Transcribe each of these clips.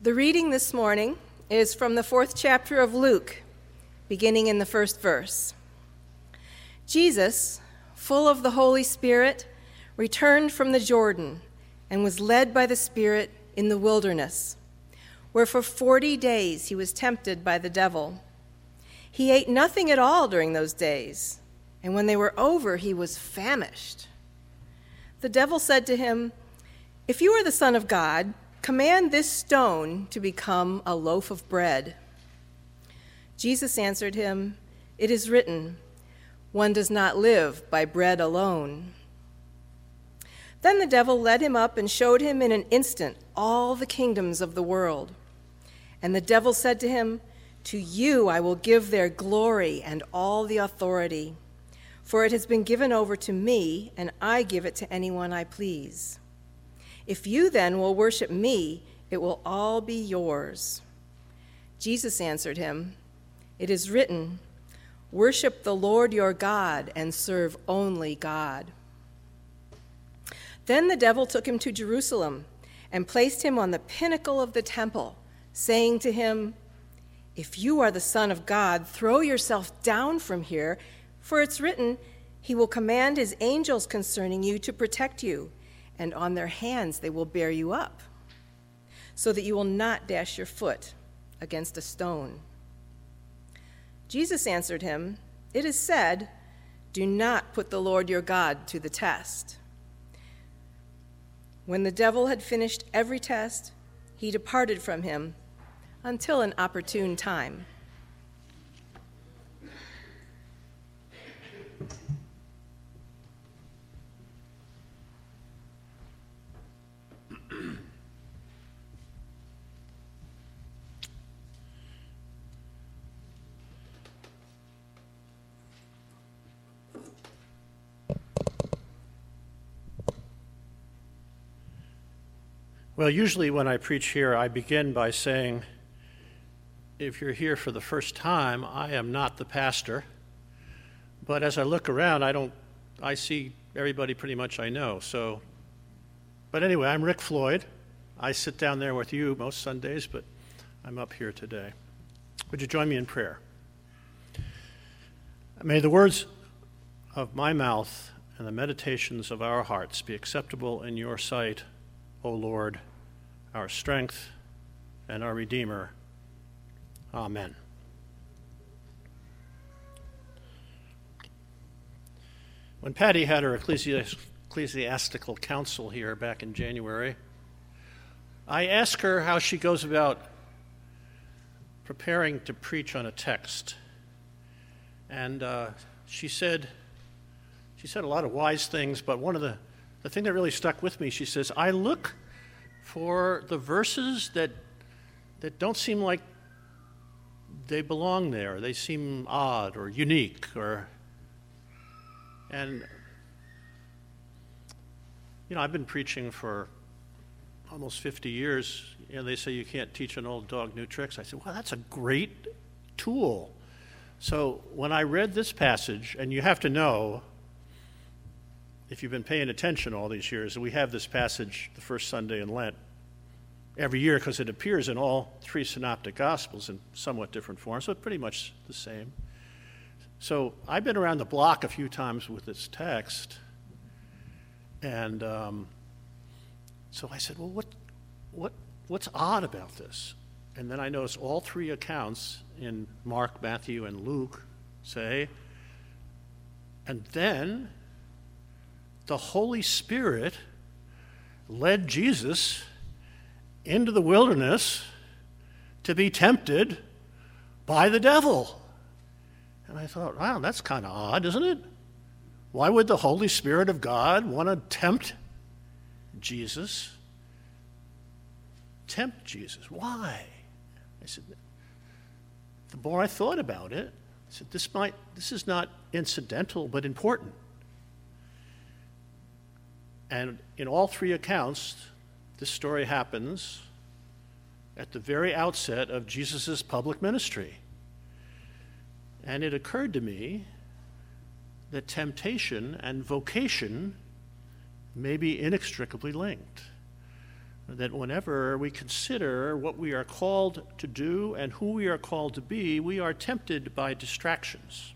The reading this morning is from the 4th chapter of Luke, beginning in the first verse. Jesus, full of the Holy Spirit, returned from the Jordan and was led by the Spirit in the wilderness, where for 40 days he was tempted by the devil. He ate nothing at all during those days, and when they were over, he was famished. The devil said to him, "If you are the Son of God, command this stone to become a loaf of bread." Jesus answered him, "It is written, 'One does not live by bread alone.'" Then the devil led him up and showed him in an instant all the kingdoms of the world. And the devil said to him, "To you I will give their glory and all the authority, for it has been given over to me, and I give it to anyone I please. If you then will worship me, it will all be yours." Jesus answered him, "It is written, 'Worship the Lord your God and serve only God.'" Then the devil took him to Jerusalem and placed him on the pinnacle of the temple, saying to him, "If you are the Son of God, throw yourself down from here, for it's written, 'He will command his angels concerning you to protect you, and on their hands they will bear you up, so that you will not dash your foot against a stone.'" Jesus answered him, "It is said, 'Do not put the Lord your God to the test.'" When the devil had finished every test, he departed from him until an opportune time. Well, usually when I preach here, I begin by saying, if you're here for the first time, I am not the pastor. But as I look around, I see everybody pretty much I know. But anyway, I'm Rick Floyd. I sit down there with you most Sundays, but I'm up here today. Would you join me in prayer? May the words of my mouth and the meditations of our hearts be acceptable in your sight, O Lord, our strength and our Redeemer. Amen. When Patty had her ecclesiastical council here back in January, I asked her how she goes about preparing to preach on a text. And she said a lot of wise things, but one of the thing that really stuck with me, she says, I look for the verses that don't seem like they belong there. They seem odd or unique and I've been preaching for almost 50 years. They say you can't teach an old dog new tricks. I said, well, that's a great tool. So when I read this passage, and you have to know, if you've been paying attention all these years, we have this passage the first Sunday in Lent every year because it appears in all three synoptic gospels in somewhat different forms, but pretty much the same. So I've been around the block a few times with this text, and so I said, well, what's odd about this? And then I noticed all three accounts in Mark, Matthew, and Luke say, and then the Holy Spirit led Jesus into the wilderness to be tempted by the devil. And I thought, wow, that's kind of odd, isn't it? Why would the Holy Spirit of God want to tempt Jesus? Tempt Jesus. Why? I said, the more I thought about it, I said, this is not incidental, but important. And in all three accounts, this story happens at the very outset of Jesus' public ministry. And it occurred to me that temptation and vocation may be inextricably linked. that whenever we consider what we are called to do and who we are called to be, we are tempted by distractions.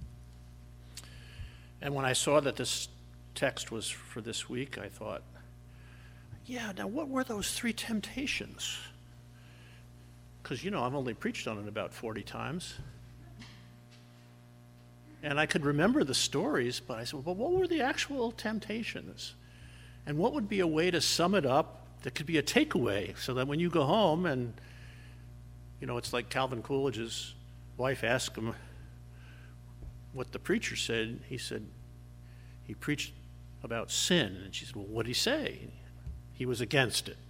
And when I saw that this text was for this week, I thought, yeah, now what were those 3 temptations? Because, I've only preached on it about 40 times. And I could remember the stories, but I said, well, what were the actual temptations? And what would be a way to sum it up that could be a takeaway so that when you go home and, it's like Calvin Coolidge's wife asked him what the preacher said. He said, he preached about sin. And she said, well, what did he say? He was against it.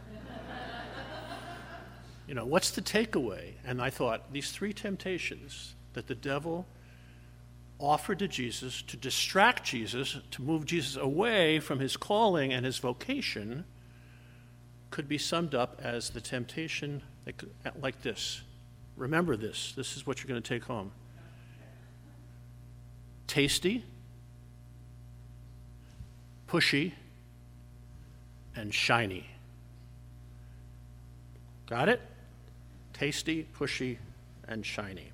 What's the takeaway? And I thought, these 3 temptations that the devil offered to Jesus to distract Jesus, to move Jesus away from his calling and his vocation, could be summed up as the temptation like this. Remember this. This is what you're going to take home. Tasty, pushy, and shiny. Got it? Tasty, pushy, and shiny.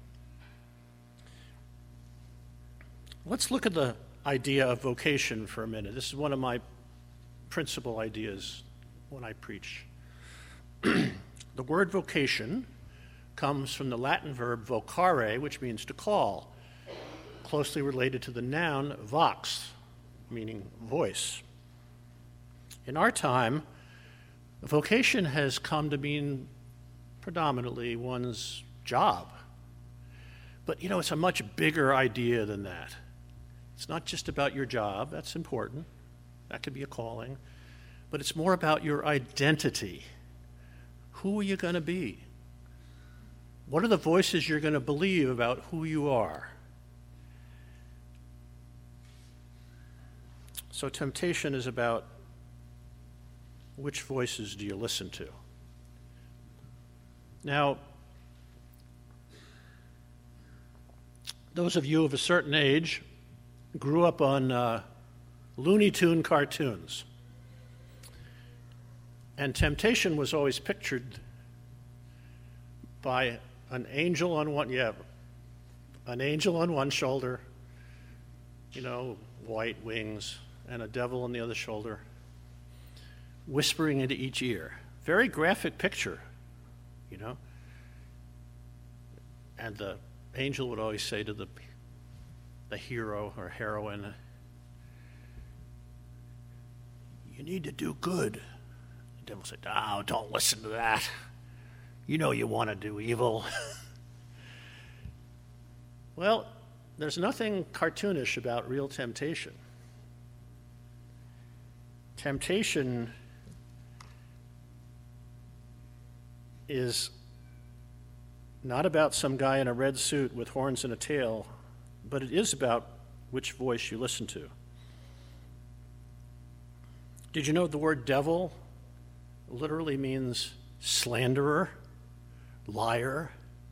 Let's look at the idea of vocation for a minute. This is one of my principal ideas when I preach. The word vocation comes from the Latin verb vocare, which means to call, closely related to the noun vox, meaning voice. In our time, vocation has come to mean predominantly one's job. But it's a much bigger idea than that. It's not just about your job. That's important. That could be a calling. But it's more about your identity. Who are you going to be? What are the voices you're going to believe about who you are? So temptation is about which voices do you listen to? Now, those of you of a certain age grew up on Looney Tune cartoons. And temptation was always pictured by an angel on one shoulder, white wings, and a devil on the other shoulder, whispering into each ear. Very graphic picture, And the angel would always say to the hero or heroine, you need to do good. The devil said, oh, don't listen to that. You want to do evil. Well, there's nothing cartoonish about real temptation. Temptation is not about some guy in a red suit with horns and a tail, but it is about which voice you listen to. Did you know the word devil literally means slanderer, liar?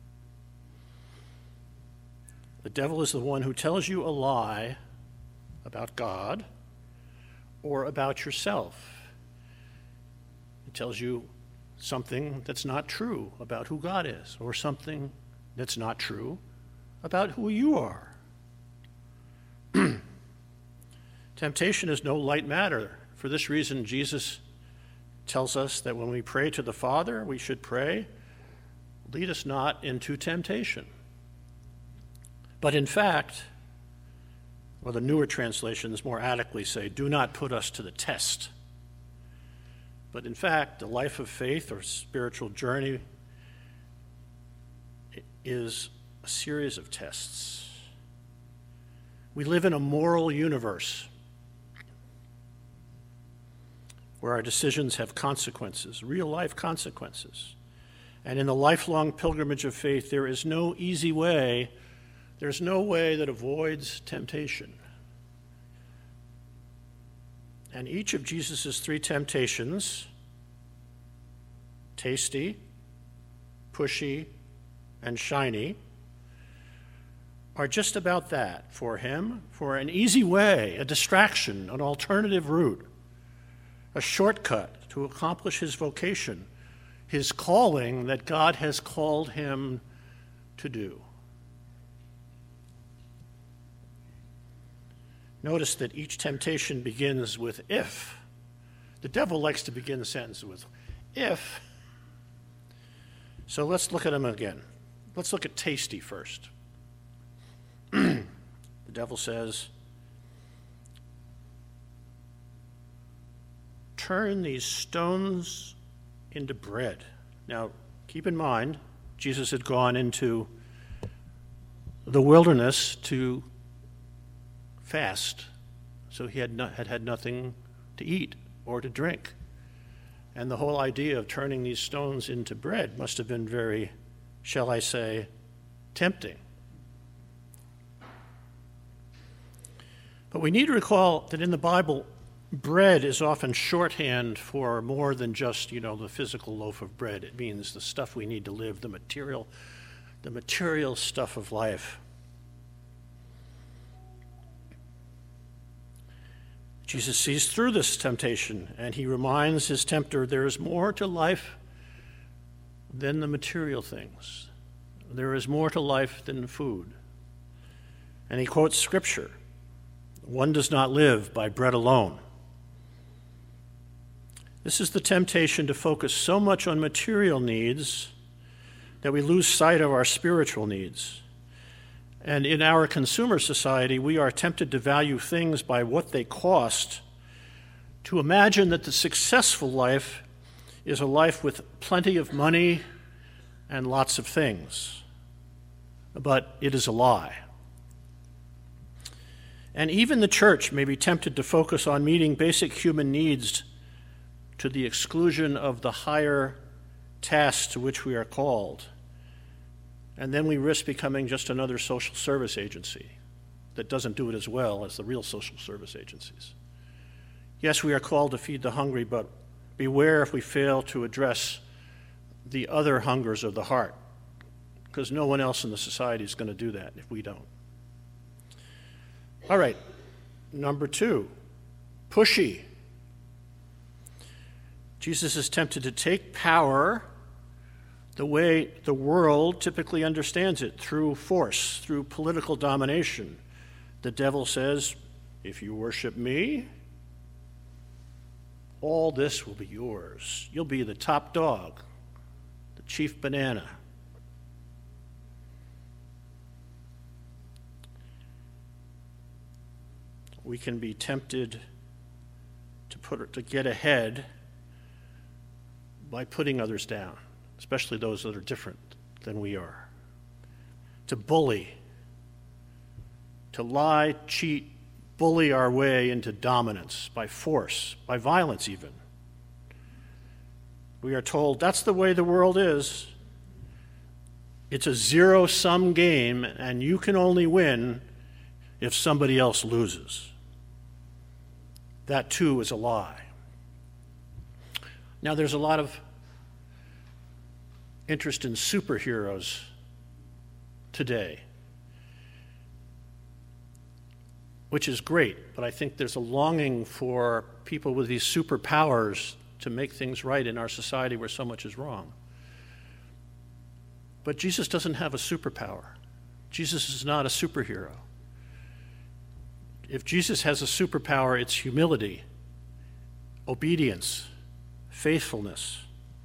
The devil is the one who tells you a lie about God or about yourself. It tells you something that's not true about who God is, or something that's not true about who you are. Temptation is no light matter. For this reason, Jesus tells us that when we pray to the Father, we should pray, lead us not into temptation. But in fact, or the newer translations more adequately say, do not put us to the test. But in fact, the life of faith or spiritual journey is a series of tests. We live in a moral universe where our decisions have consequences, real-life consequences. And in the lifelong pilgrimage of faith, there is no easy way, there's no way that avoids temptation. And each of Jesus' 3 temptations, tasty, pushy, and shiny, are just about that for him, for an easy way, a distraction, an alternative route, a shortcut to accomplish his vocation, his calling that God has called him to do. Notice that each temptation begins with if. The devil likes to begin the sentence with if. So let's look at them again. Let's look at tasty first. The devil says, turn these stones into bread. Now, keep in mind, Jesus had gone into the wilderness to fast, so he had had nothing to eat or to drink. And the whole idea of turning these stones into bread must have been very, shall I say, tempting. But we need to recall that in the Bible, bread is often shorthand for more than just, the physical loaf of bread. It means the stuff we need to live, the material stuff of life. Jesus sees through this temptation, and he reminds his tempter there is more to life than the material things. There is more to life than food. And he quotes Scripture, one does not live by bread alone. This is the temptation to focus so much on material needs that we lose sight of our spiritual needs. And in our consumer society, we are tempted to value things by what they cost, to imagine that the successful life is a life with plenty of money and lots of things. But it is a lie. And even the church may be tempted to focus on meeting basic human needs to the exclusion of the higher tasks to which we are called. And then we risk becoming just another social service agency that doesn't do it as well as the real social service agencies. Yes, we are called to feed the hungry, but beware if we fail to address the other hungers of the heart, because no one else in the society is going to do that if we don't. All right, number 2, pushy. Jesus is tempted to take power the way the world typically understands it, through force, through political domination. The devil says, if you worship me, all this will be yours. You'll be the top dog, the chief banana. We can be tempted to get ahead by putting others down, especially those that are different than we are. To bully, to lie, cheat, bully our way into dominance by force, by violence even. We are told that's the way the world is. It's a zero-sum game, and you can only win if somebody else loses. That too is a lie. Now, there's a lot of interest in superheroes today, which is great, but I think there's a longing for people with these superpowers to make things right in our society where so much is wrong. But Jesus doesn't have a superpower. Jesus is not a superhero. If Jesus has a superpower, it's humility, obedience, faithfulness.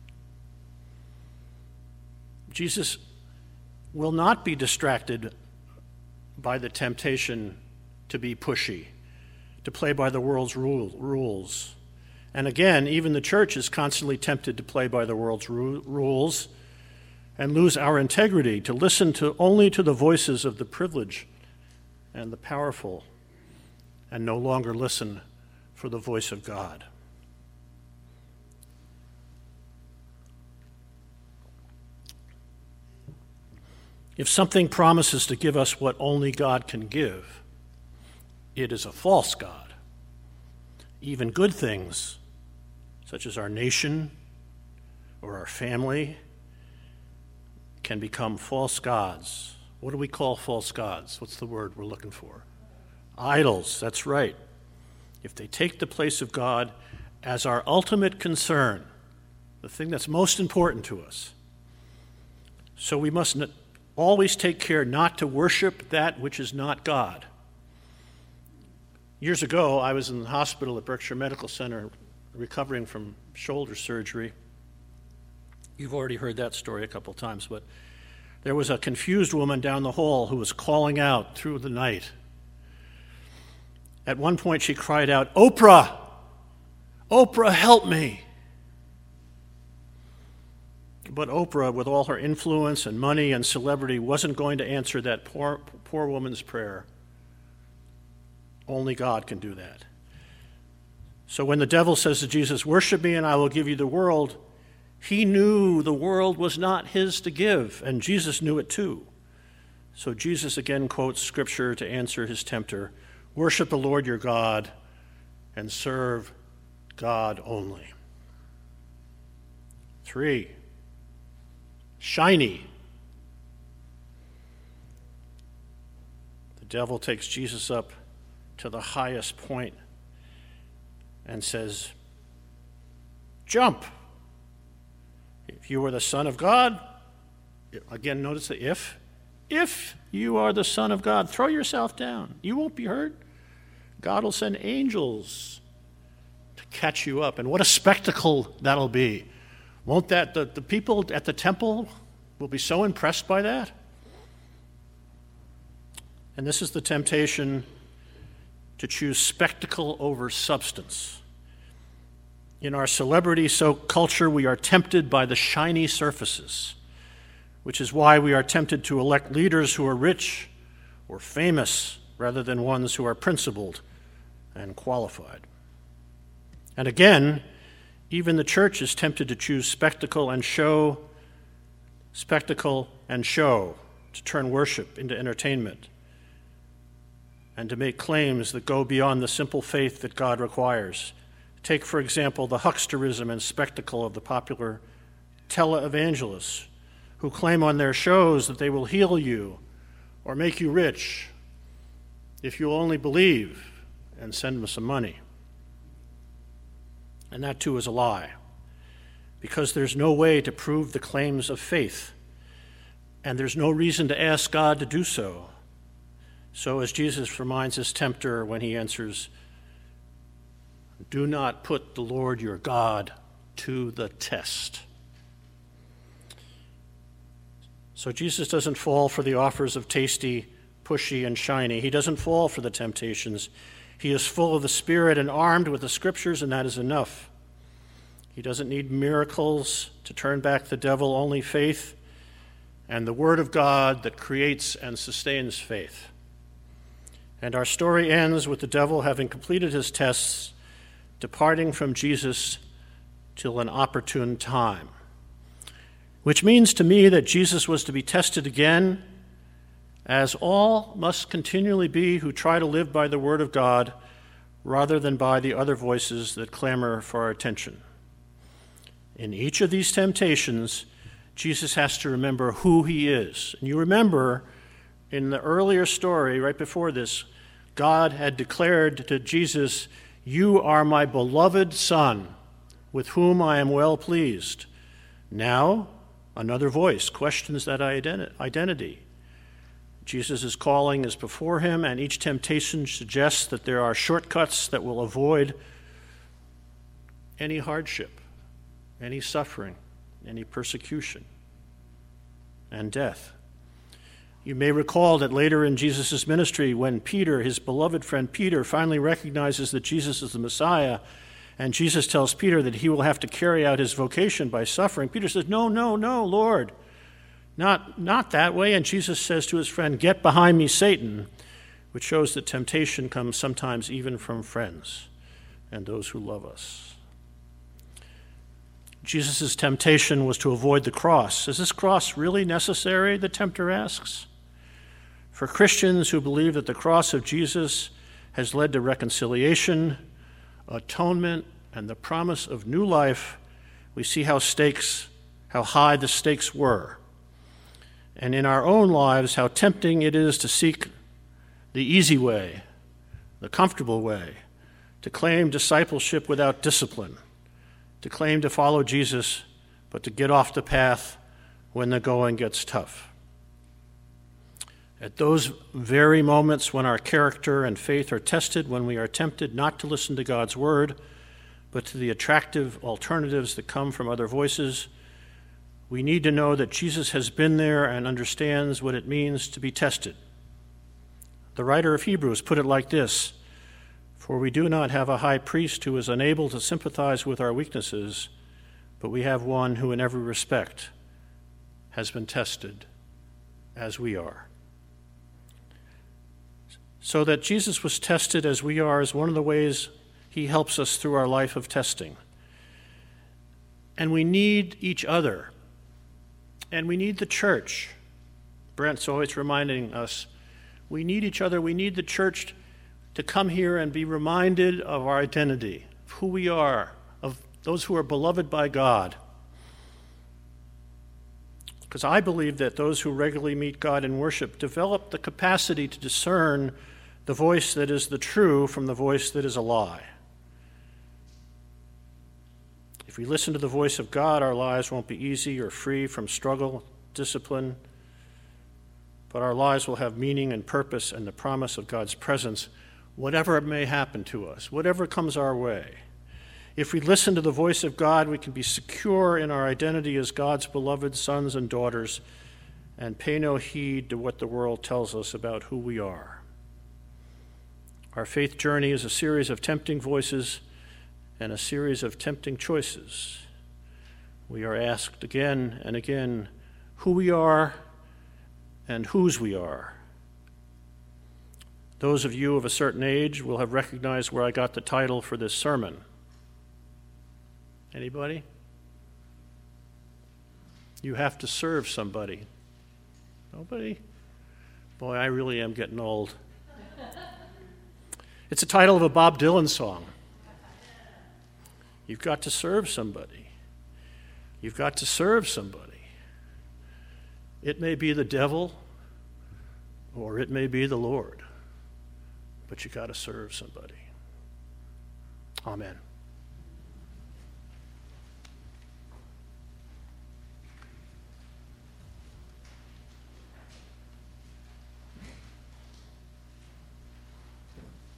Jesus will not be distracted by the temptation to be pushy, to play by the world's rules. And again, even the church is constantly tempted to play by the world's rules and lose our integrity, to listen only to the voices of the privileged and the powerful, and no longer listen for the voice of God. If something promises to give us what only God can give, it is a false God. Even good things, such as our nation or our family, can become false gods. What do we call false gods? What's the word we're looking for? Idols, that's right. If they take the place of God, as our ultimate concern, the thing that's most important to us. So we must always take care not to worship that which is not God. Years ago, I was in the hospital at Berkshire Medical Center recovering from shoulder surgery. You've already heard that story a couple times, but there was a confused woman down the hall who was calling out through the night. At one point, she cried out, "Oprah! Oprah, help me!" But Oprah, with all her influence and money and celebrity, wasn't going to answer that poor woman's prayer. Only God can do that. So when the devil says to Jesus, "Worship me and I will give you the world," he knew the world was not his to give, and Jesus knew it too. So Jesus again quotes Scripture to answer his tempter, "Worship the Lord your God and serve God only." 3, shiny. The devil takes Jesus up to the highest point and says, "Jump. If you are the Son of God," again, notice the if you are the Son of God, throw yourself down. You won't be hurt. God will send angels to catch you up. And what a spectacle that'll be. Won't that, the people at the temple will be so impressed by that? And this is the temptation to choose spectacle over substance. In our celebrity culture, we are tempted by the shiny surfaces, which is why we are tempted to elect leaders who are rich or famous rather than ones who are principled and qualified. And again, even the church is tempted to choose spectacle and show, to turn worship into entertainment, and to make claims that go beyond the simple faith that God requires. Take, for example, the hucksterism and spectacle of the popular televangelists who claim on their shows that they will heal you or make you rich if you only believe and send them some money. And that too is a lie, because there's no way to prove the claims of faith, and there's no reason to ask God to do so. So as Jesus reminds his tempter when he answers, "Do not put the Lord your God to the test." So Jesus doesn't fall for the offers of tasty, pushy, and shiny. He doesn't fall for the temptations. He is full of the Spirit and armed with the Scriptures, and that is enough. He doesn't need miracles to turn back the devil, only faith and the Word of God that creates and sustains faith. And our story ends with the devil having completed his tests, departing from Jesus till an opportune time. Which means to me that Jesus was to be tested again, as all must continually be who try to live by the Word of God rather than by the other voices that clamor for our attention. In each of these temptations, Jesus has to remember who he is. And you remember in the earlier story, right before this, God had declared to Jesus, "You are my beloved Son, with whom I am well pleased." Now, another voice questions that identity. Jesus' calling is before him, and each temptation suggests that there are shortcuts that will avoid any hardship, any suffering, any persecution, and death. You may recall that later in Jesus' ministry, when Peter, his beloved friend Peter, finally recognizes that Jesus is the Messiah, and Jesus tells Peter that he will have to carry out his vocation by suffering, Peter says, No, Lord, not that way. And Jesus says to his friend, "Get behind me, Satan," which shows that temptation comes sometimes even from friends and those who love us. Jesus' temptation was to avoid the cross. Is this cross really necessary, the tempter asks? For Christians who believe that the cross of Jesus has led to reconciliation, atonement, and the promise of new life, we see how high the stakes were. And in our own lives, how tempting it is to seek the easy way, the comfortable way, to claim discipleship without discipline, to claim to follow Jesus, but to get off the path when the going gets tough. At those very moments when our character and faith are tested, when we are tempted not to listen to God's word, but to the attractive alternatives that come from other voices, we need to know that Jesus has been there and understands what it means to be tested. The writer of Hebrews put it like this: "For we do not have a high priest who is unable to sympathize with our weaknesses, but we have one who in every respect has been tested as we are." So that Jesus was tested as we are is one of the ways he helps us through our life of testing. And we need each other. And we need the church. Brent's always reminding us, we need each other. We need the church to come here and be reminded of our identity, of who we are, of those who are beloved by God. Because I believe that those who regularly meet God in worship develop the capacity to discern the voice that is the true from the voice that is a lie. If we listen to the voice of God, our lives won't be easy or free from struggle, discipline, but our lives will have meaning and purpose and the promise of God's presence, whatever may happen to us, whatever comes our way. If we listen to the voice of God, we can be secure in our identity as God's beloved sons and daughters and pay no heed to what the world tells us about who we are. Our faith journey is a series of tempting voices and a series of tempting choices. We are asked again and again who we are and whose we are. Those of you of a certain age will have recognized where I got the title for this sermon. Anybody? You have to serve somebody. Nobody? Boy, I really am getting old. It's the title of a Bob Dylan song. You've got to serve somebody. You've got to serve somebody. It may be the devil or it may be the Lord, but you've got to serve somebody. Amen.